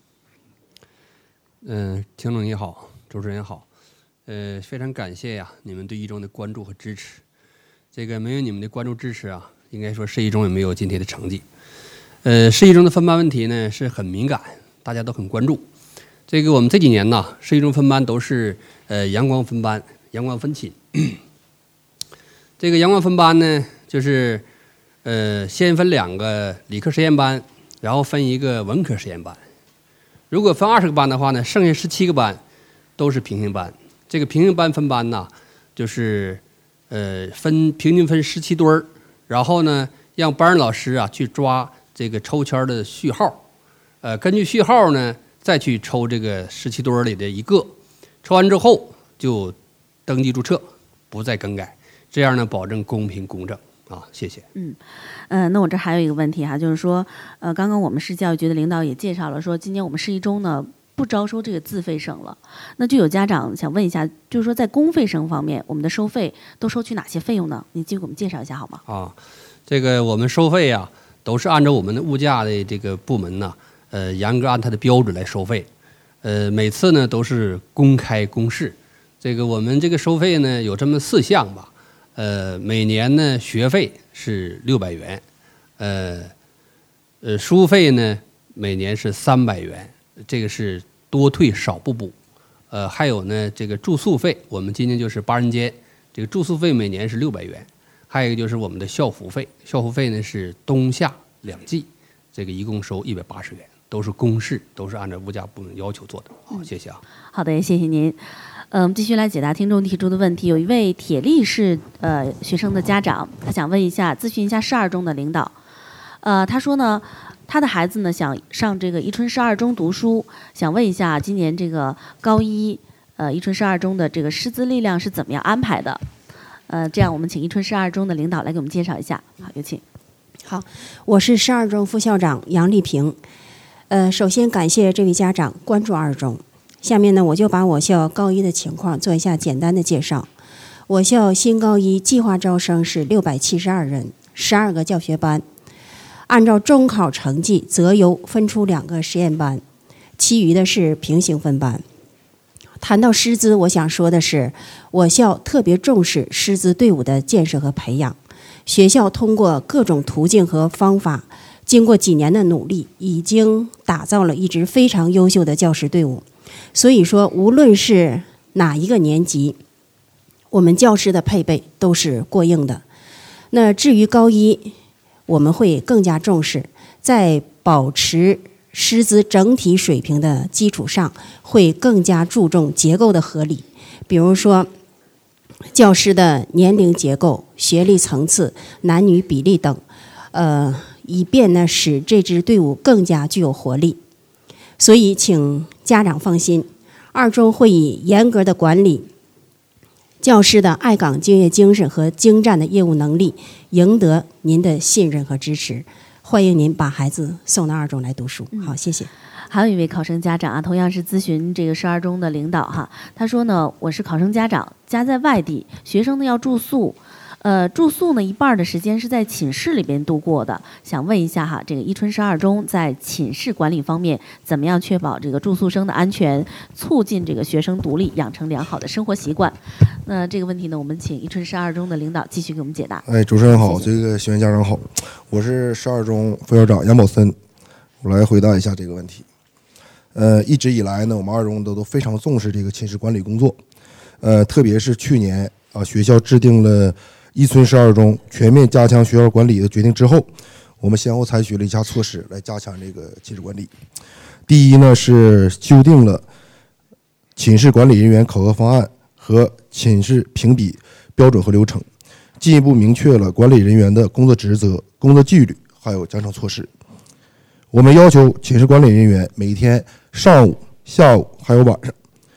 听众你好，主持人好，非常感谢呀，你们对一中的关注和支持。这个没有你们的关注支持啊，应该说市一中也没有今天的成绩。市一中的分班问题呢是很敏感，大家都很关注。这个我们这几年呢，市一中分班都是阳光分班、阳光分寝。这个阳光分班呢，就是先分2个理科实验班，然后分1个文科实验班。如果分20个班的话呢，剩下17个班都是平行班。这个平行班分班呢，就是平均分17堆儿， 然后呢，让班老师啊去抓这个抽签的序号，根据序号呢再去抽这个17对里的一个，抽完之后就登记注册，不再更改，这样呢保证公平公正啊。谢谢。 那我这还有一个问题哈，就是说，刚刚我们市教育局的领导也介绍了，说今年我们市一中呢不招收这个自费生了，那就有家长想问一下，就是说在公费生方面，我们的收费都收取哪些费用呢？您给我们介绍一下好吗？ 这个我们收费啊，都是按照我们的物价的这个部门呢，严格按它的标准来收费，每次呢都是公开公示。这个我们这个收费呢有这么4项吧，每年呢学费是600元，书费呢每年是300元。这个是多退少不补，还有呢，这个住宿费，我们今年就是8人间，这个住宿费每年是600元，还有一个就是我们的校服费，校服费呢是冬夏2季，这个一共收180元，都是公示，都是按照物价部门要求做的。好，谢谢啊。 好的，谢谢您。继续来解答听众提出的问题。有一位铁力市学生的家长，他想问一下，咨询一下市二中的领导。他说呢，他的孩子呢想上这个伊春市二中读书，想问一下，今年这个高一，伊春市二中的这个师资力量是怎么样安排的？这样我们请伊春市二中的领导来给我们介绍一下。好，有请。 好，我是市二中副校长杨丽萍。首先感谢这位家长关注二中。下面呢，我就把我校高一的情况做一下简单的介绍。我校新高一计划招生是672人，12个教学班。按照中考成绩择优分出2个实验班，其余的是平行分班。谈到师资，我想说的是，我校特别重视师资队伍的建设和培养。学校通过各种途径和方法，经过几年的努力，已经打造了一支非常优秀的教师队伍。所以说，无论是哪一个年级，我们教师的配备都是过硬的。那至于高一，我们会更加重视，在保持师资整体水平的基础上，会更加注重结构的合理，比如说教师的年龄结构、学历层次、男女比例等，以便呢使这支队伍更加具有活力。所以请家长放心，二中会以严格的管理，教师的爱岗敬业精神和精湛的业务能力，赢得您的信任和支持。欢迎您把孩子送到二中来读书。好，谢谢。 还有一位考生家长啊，同样是咨询这个市二中的领导哈，他说呢，我是考生家长，家在外地，学生呢要住宿。住宿呢一半的时间是在寝室里边度过的，想问一下哈，这个伊春市二中在寝室管理方面怎么样确保这个住宿生的安全，促进这个学生独立，养成良好的生活习惯？那这个问题呢，我们请伊春市二中的领导继续给我们解答。 主持人好，这个学员家长好，我是市二中副校长杨宝森，我来回答一下这个问题。一直以来呢，我们二中都非常重视这个寝室管理工作，特别是去年啊，学校制定了伊春市二中全面加强学校管理的决定之后，我们先后采取了以下措施来加强这个寝室管理。第一呢，是修订了寝室管理人员考核方案和寝室评比标准和流程，进一步明确了管理人员的工作职责、工作纪律还有奖惩措施。我们要求寝室管理人员每天上午、下午还有晚上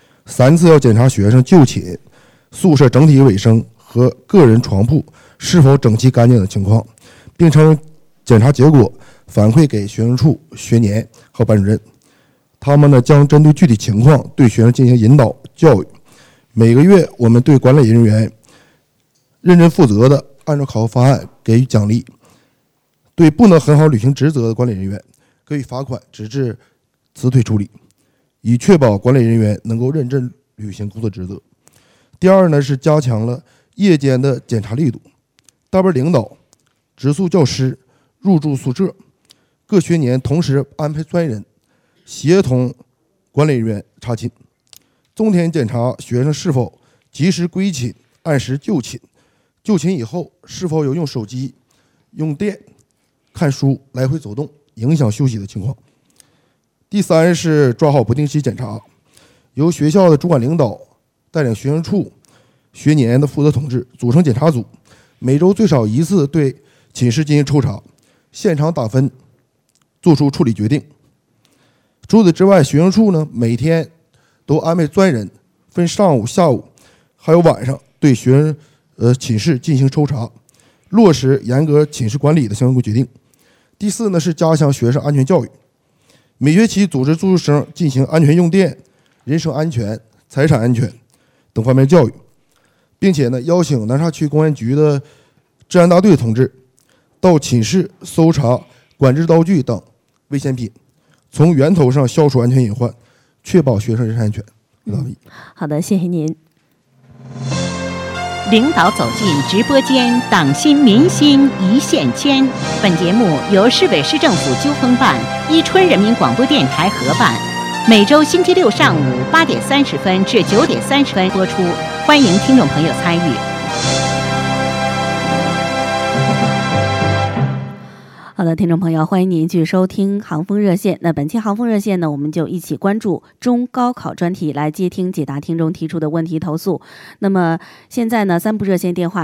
3次要检查学生就寝、宿舍整体卫生和个人床铺是否整齐干净的情况，并将检查结果反馈给学生处、学年和班主任。他们呢将针对具体情况对学生进行引导教育。每个月我们对管理人员认真负责的按照考核方案给予奖励，对不能很好履行职责的管理人员给予罚款直至辞退处理，以确保管理人员能够认真履行工作职责。第二呢，是加强了夜间的检查力度，大班领导、直宿教师入住宿舍，各学年同时安排专人协同管理人员查寝，重点检查学生是否及时归寝、按时就寝，就寝以后是否有用手机、用电、看书、来回走动影响休息的情况。第三是抓好不定期检查，由学校的主管领导带领学生处、学年的负责同志组成检查组，每周最少1次对寝室进行抽查，现场打分，做出处理决定。除此之外，学生处呢每天都安排专人分上午、下午还有晚上对学生寝室进行抽查，落实严格寝室管理的相关决定。第四呢是加强学生安全教育，每学期组织住宿生进行安全用电、人身安全、财产安全等方面教育，并且呢邀请南沙区公安局的治安大队的同志到寝室搜查管制刀具等危险品，从源头上消除安全隐患，确保学生人身安全。 好的，谢谢您。 领导走进直播间，党心民心一线牵。本节目由市委市政府纠风办、伊春人民广播电台合办，每周星期六上午8点30分至9点30分播出，欢迎听众朋友参与。 好的，听众朋友，欢迎您继续收听航风热线。那本期航风热线呢，我们就一起关注中高考专题，来接听解答听众提出的问题投诉。那么现在呢，3部热线电话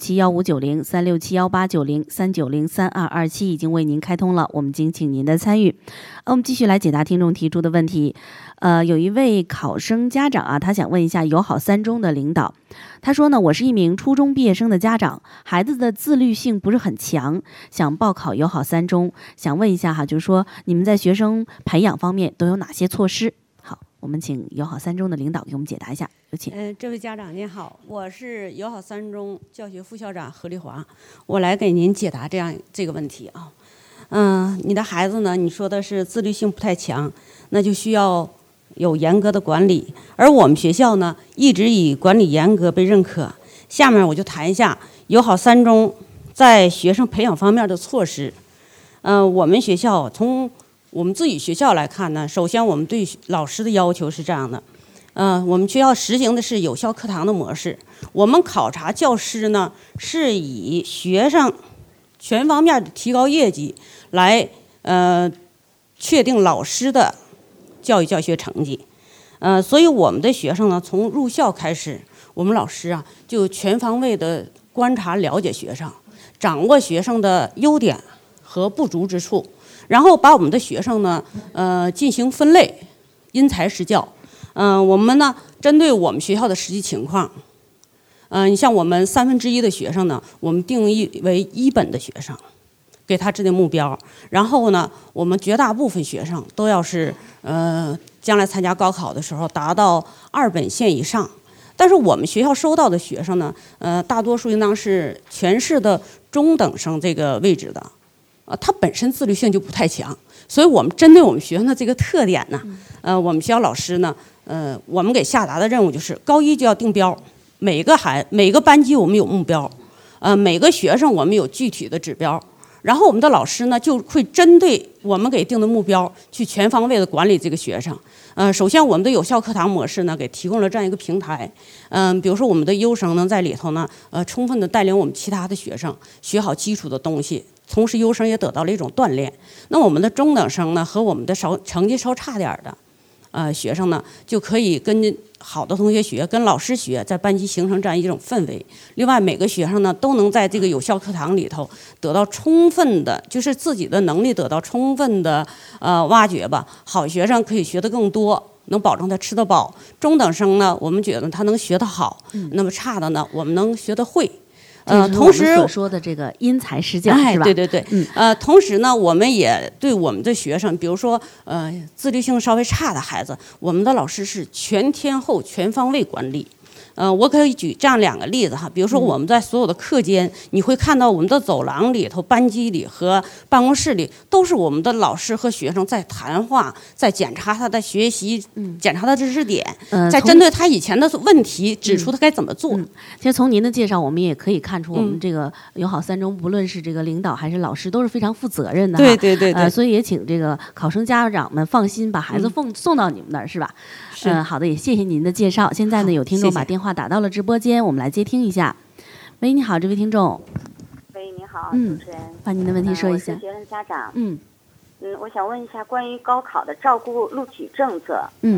3671590、3671890、3903227已经为您开通了，我们敬请您的参与。我们继续来解答听众提出的问题。有一位考生家长啊，他想问一下友好三中的领导。他说呢，我是一名初中毕业生的家长，孩子的自律性不是很强，想报考友好三中，想问一下哈，就是说你们在学生培养方面都有哪些措施？好，我们请友好三中的领导给我们解答一下，有请。 这位家长您好，我是友好三中教学副校长何丽华，我来给您解答这个问题啊。你的孩子呢，你说的是自律性不太强，那就需要有严格的管理，而我们学校呢一直以管理严格被认可。下面我就谈一下友好三中在学生培养方面的措施。我们学校从我们自己学校来看呢，首先我们对老师的要求是这样的，我们学校实行的是有效课堂的模式，我们考察教师呢是以学生全方面的提高业绩来确定老师的教育教学成绩。所以我们的学生呢，从入校开始，我们老师啊就全方位的观察了解学生，掌握学生的优点和不足之处，然后把我们的学生呢进行分类，因材施教。我们呢针对我们学校的实际情况，你像我们1/3的学生呢，我们定义为1本的学生，给他制定目标。然后呢，我们绝大部分学生都要是将来参加高考的时候达到2本线以上。但是我们学校收到的学生呢，大多数应当是全市的中等生这个位置的，他本身自律性就不太强，所以我们针对我们学生的这个特点呢，我们学校老师呢，我们给下达的任务就是高一就要定标，每个班级我们有目标，每个学生我们有具体的指标。然后我们的老师呢，就会针对我们给定的目标，去全方位的管理这个学生。首先我们的有效课堂模式呢，给提供了这样一个平台。比如说我们的优生呢，在里头呢，充分的带领我们其他的学生学好基础的东西，同时优生也得到了一种锻炼。那我们的中等生呢，和我们的成绩稍差点的学生呢，就可以跟好的同学学，跟老师学，在班级形成这样一种氛围。另外，每个学生呢都能在这个有效课堂里头得到充分的，就是自己的能力得到充分的挖掘吧。好学生可以学得更多，能保证他吃得饱。中等生呢，我们觉得他能学得好，那么差的呢，我们能学得会。同时所说的这个因材施教，是吧？ 对对对，同时呢，我们也对我们的学生，比如说自律性稍微差的孩子，我们的老师是全天候、全方位管理。我可以举这样2个例子哈，比如说我们在所有的课间，你会看到我们的走廊里头、班级里和办公室里，都是我们的老师和学生在谈话，在检查他的学习，检查他的知识点，在针对他以前的问题指出他该怎么做。 其实从您的介绍，我们也可以看出，我们这个友好三中，不论是这个领导还是老师，都是非常负责任的。 对对对对。 所以也请这个考生家长们放心，把孩子送到你们那儿，是吧？好的，也谢谢您的介绍。现在呢，有听众把电话打到了直播间，我们来接听一下。喂，你好，这位听众。 喂，你好，主持人。 把您的问题说一下。 我是学生家长。我想问一下关于高考的照顾录取政策。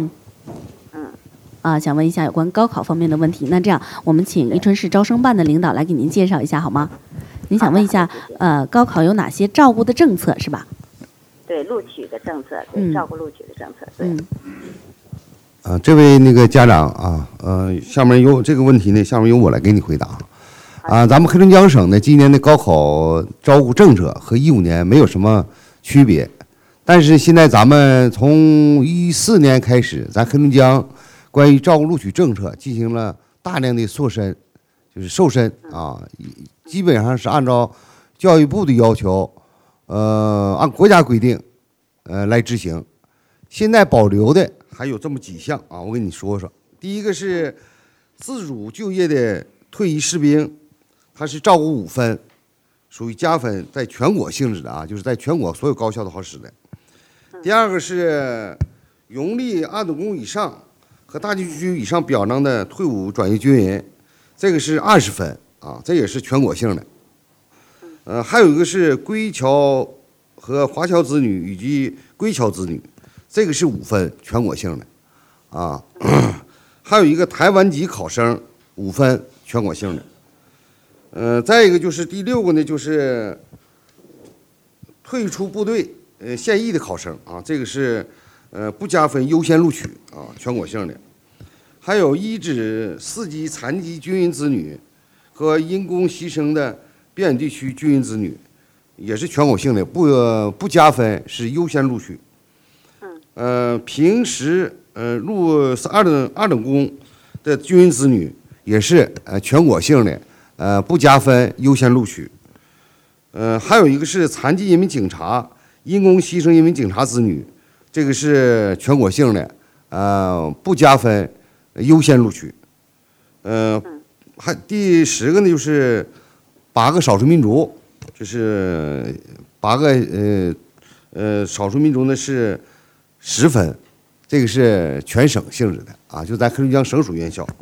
想问一下有关高考方面的问题。那这样，我们请伊春市招生办的领导来给您介绍一下，好吗？ 您想问一下，高考有哪些照顾的政策是吧？ 对，录取的政策，对，照顾录取的政策，对。 这位那个家长啊，下面有这个问题呢，下面由我来给你回答。咱们黑龙江省呢，今年的高考照顾政策和15年没有什么区别，但是现在咱们从14年开始，咱黑龙江关于照顾录取政策进行了大量的瘦身啊，基本上是按照教育部的要求，按国家规定，来执行。现在保留的还有这么几项啊，我跟你说说。第一个是自主就业的退役士兵，他是照顾5分，属于加分，在全国性质的啊，就是在全国所有高校都好使的。第二个是荣立2等功以上和大军区以上表彰的退伍转业军人，这个是20分啊，这也是全国性的。还有一个是归侨和华侨子女以及归侨子女，这个是5分，全国性的啊。还有一个台湾籍考生5分，全国性的。再一个就是第6个呢，就是退出部队现役的考生啊，这个是不加分优先录取啊，全国性的。还有一指4级残疾军人子女和因公牺牲的边远地区军人子女，也是全国性的，不加分，是优先录取。平时入2等功的军人子女也是全国性的，不加分，优先录取。还有一个是残疾人民警察因公牺牲人民警察子女，这个是全国性的，不加分，优先录取。还第10个呢，就是8个少数民族，就是8个少数民族呢是10分，这个是全省性质的啊，就咱黑龙江省属院校。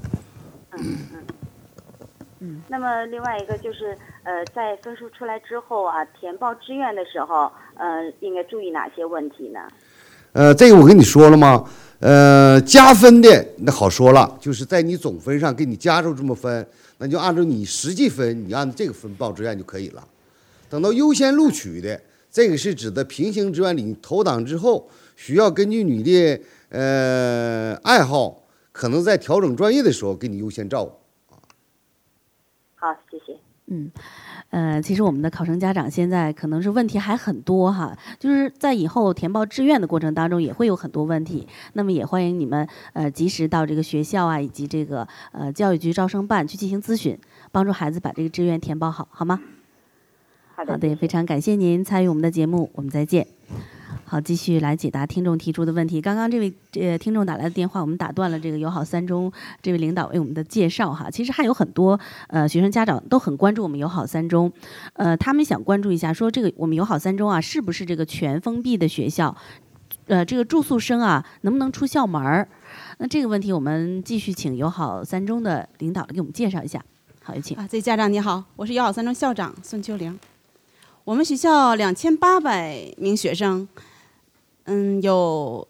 那么另外一个就是在分数出来之后啊，填报志愿的时候，应该注意哪些问题呢？ 这个我跟你说了吗？加分的那好说了，就是在你总分上给你加入这么分，那就按照你实际分，你按这个分报志愿就可以了。等到优先录取的，这个是指的平行志愿里你投档之后，需要根据你的爱好，可能在调整专业的时候给你优先照顾。 好，谢谢。 其实我们的考生家长现在可能是问题还很多哈，就是在以后填报志愿的过程当中也会有很多问题。那么也欢迎你们及时到这个学校啊，以及这个教育局招生办去进行咨询，帮助孩子把这个志愿填报好，好吗？好的，也非常感谢您参与我们的节目，我们再见。好，继续来解答听众提出的问题。刚刚这位听众打来的电话，我们打断了这个友好3中这位领导为我们的介绍哈。其实还有很多学生家长都很关注我们友好3中，他们想关注一下，说这个我们友好3中啊，是不是这个全封闭的学校？这个住宿生啊，能不能出校门儿？那这个问题我们继续请友好3中的领导来给我们介绍一下。好，有请。 这位家长你好，我是友好3中校长孙秋玲。我们学校2800名学生。有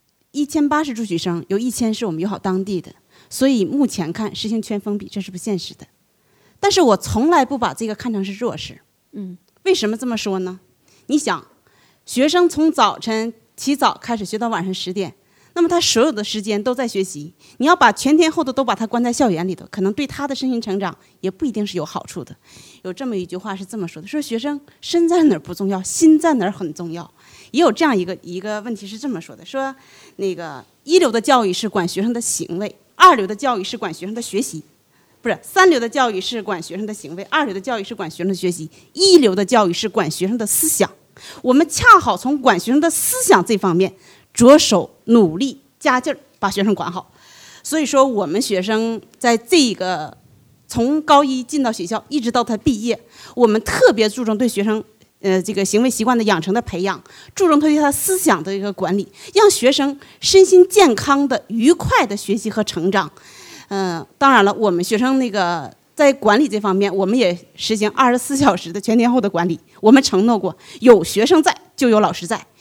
1080住宿生，有1000是我们友好当地的，所以目前看实行全封闭这是不现实的。但是我从来不把这个看成是弱势。为什么这么说呢？你想，学生从早晨起早开始学到晚上10点，那么他所有的时间都在学习，你要把全天候的都把他关在校园里头，可能对他的身心成长也不一定是有好处的。有这么一句话是这么说的，说学生身在哪儿不重要，心在哪儿很重要。也有这样一个问题是这么说的，说那个1流的教育是管学生的行为，2流的教育是管学生的学习，不是3流的教育是管学生的行为，2流的教育是管学生的学习，1流的教育是管学生的思想。我们恰好从管学生的思想这方面着手努力加劲儿把学生管好。所以说我们学生在这个从高1进到学校一直到他毕业，我们特别注重对学生这个行为习惯的养成的培养，注重对他思想的一个管理，让学生身心健康的愉快的学习和成长。当然了，我们学生那个在管理这方面，我们也实行24小时的全天候的管理。我们承诺过，有学生在就有老师在。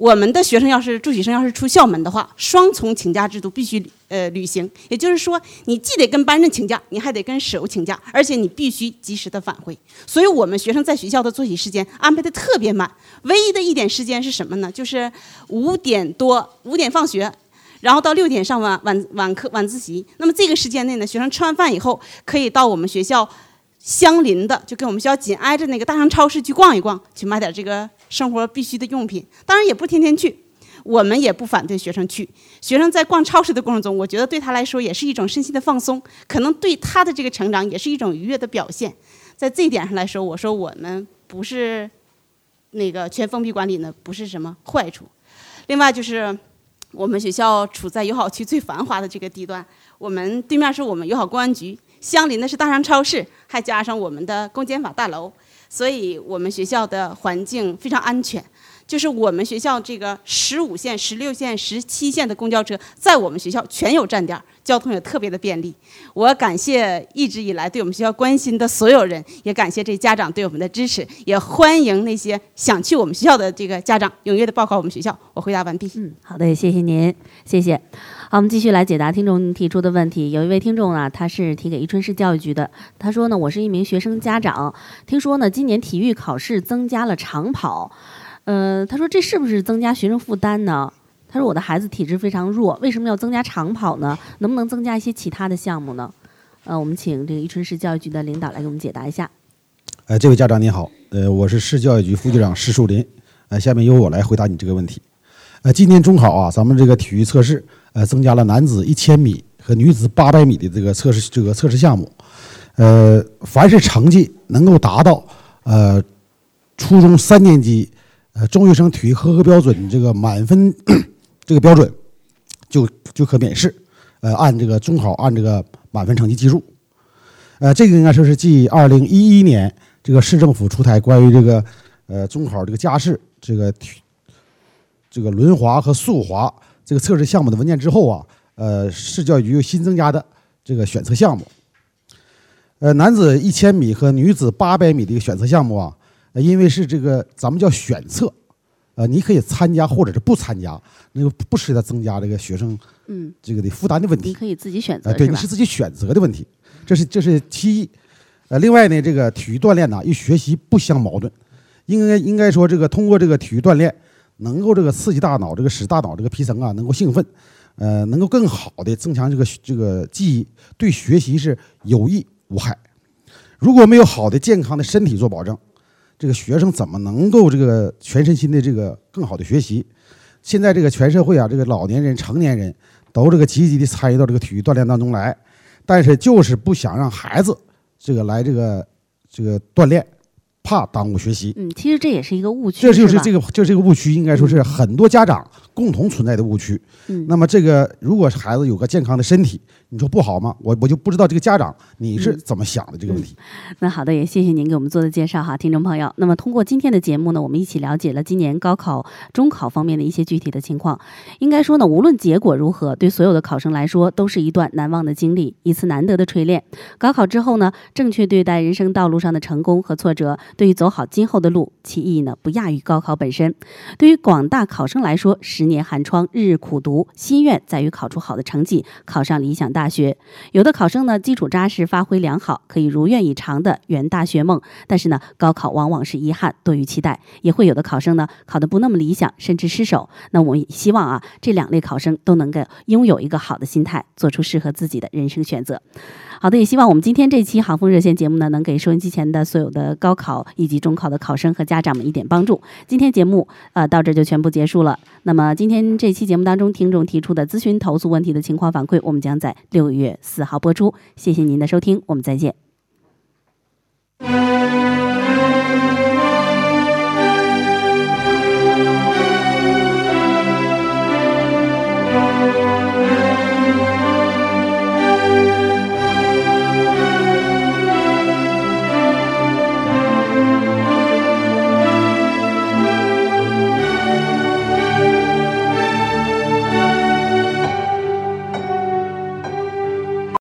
我们的学生住宿生要是出校门的话，双重请假制度必须履行。也就是说，你既得跟班主任请假，你还得跟舍友请假，而且你必须及时的返回。所以我们学生在学校的作息时间安排的特别满，唯一的一点时间是什么呢？就是5点放学，然后到6点上晚自习。那么这个时间内呢，学生吃完饭以后，可以到我们学校相邻的，就跟我们学校紧挨着那个大商超市去逛一逛，去买点这个生活必需的用品。当然也不天天去，我们也不反对学生去。学生在逛超市的过程中，我觉得对他来说也是一种身心的放松，可能对他的这个成长也是一种愉悦的表现。在这一点上来说，我说我们不是那个全封闭管理呢，不是什么坏处。另外就是我们学校处在友好区最繁华的这个地段，我们对面是我们友好公安局，相邻的是大商超市，还加上我们的公检法大楼，所以我们学校的环境非常安全。就是我们学校这个15线、16线、17线的公交车，在我们学校全有站点，交通也特别的便利。我感谢一直以来对我们学校关心的所有人，也感谢这家长对我们的支持，也欢迎那些想去我们学校的这个家长踊跃的报考我们学校。我回答完毕。 好的，谢谢您，谢谢。好，我们继续来解答听众提出的问题。有一位听众啊，他是提给宜春市教育局的。他说呢，我是一名学生家长，听说呢今年体育考试增加了长跑。他说这是不是增加学生负担呢？他说我的孩子体质非常弱，为什么要增加长跑呢？能不能增加一些其他的项目呢？我们请这个宜春市教育局的领导来给我们解答一下。 这位家长您好，我是市教育局副局长施树林，下面由我来回答你这个问题。今年中考啊，咱们这个体育测试增加了男子1000米和女子800米的这个测试项目。凡是成绩能够达到初中3年级中学生体育合格标准这个满分这个标准就可免试，按这个中考按这个满分成绩计入。这个应该说是继2011年这个市政府出台关于这个中考这个加试这个轮滑和速滑这个测试项目的文件之后啊，市教育局又新增加的这个选测项目。男子1000米和女子800米的一个选测项目啊，因为是这个咱们叫选测，你可以参加或者是不参加，那个不是在增加这个学生这个的负担的问题。 你可以自己选择， 对，你是自己选择的问题，这是其一。另外呢，这个体育锻炼呢与学习不相矛盾，应该说这个通过这个体育锻炼，能够这个刺激大脑，这个使大脑这个皮层啊能够兴奋，能够更好的增强这个记忆，对学习是有益无害。如果没有好的健康的身体做保证，这个学生怎么能够这个全身心的这个更好的学习？现在这个全社会啊，这个老年人、成年人都这个积极的参与到这个体育锻炼当中来，但是就是不想让孩子这个来这个锻炼，怕耽误学习。 其实这也是一个误区。 这是一个误区，应该说是很多家长共同存在的误区。那么这个如果是孩子有个健康的身体，你说不好吗？我就不知道这个家长你是怎么想的这个问题。 那好的，也谢谢您给我们做的介绍哈，听众朋友。那么通过今天的节目呢，我们一起了解了今年高考、中考方面的一些具体的情况。应该说呢，无论结果如何，对所有的考生来说都是一段难忘的经历，一次难得的锤炼。高考之后呢，正确对待人生道路上的成功和挫折，对于走好今后的路，其意义呢不亚于高考本身。对于广大考生来说，10年寒窗，日日苦读，心愿在于考出好的成绩，考上理想大学。有的考生呢，基础扎实，发挥良好，可以如愿以偿的圆大学梦。但是呢，高考往往是遗憾多于期待，也会有的考生呢，考得不那么理想，甚至失手。那我们希望啊，这2类考生都能够拥有一个好的心态，做出适合自己的人生选择。好的，也希望我们今天这期航风热线节目呢，能给收音机前的所有的高考以及中考的考生和家长们一点帮助。今天节目到这就全部结束了。那么今天这期节目当中，听众提出的咨询投诉问题的情况反馈，我们将在6月4号播出。谢谢您的收听，我们再见。